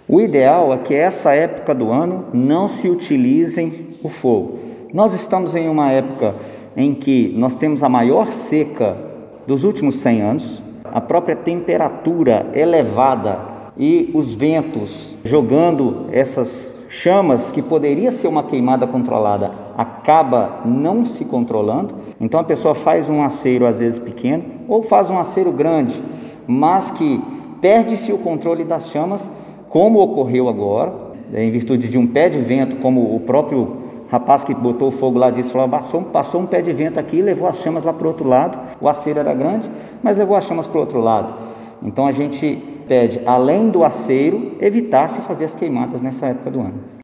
O ideal é que essa época do ano não se utilizem o fogo. Nós estamos em uma época em que nós temos a maior seca dos últimos 100 anos, a própria temperatura elevada e os ventos jogando essas chamas, que poderia ser uma queimada controlada, acaba não se controlando. Então a pessoa faz um aceiro às vezes pequeno ou faz um aceiro grande, mas que perde-se o controle das chamas, como ocorreu agora, em virtude de um pé de vento, como o próprio rapaz que botou o fogo lá disse, falou, passou um pé de vento aqui e levou as chamas lá para o outro lado. O aceiro era grande, mas levou as chamas para o outro lado. Então a gente pede, além do aceiro, evitar-se fazer as queimadas nessa época do ano.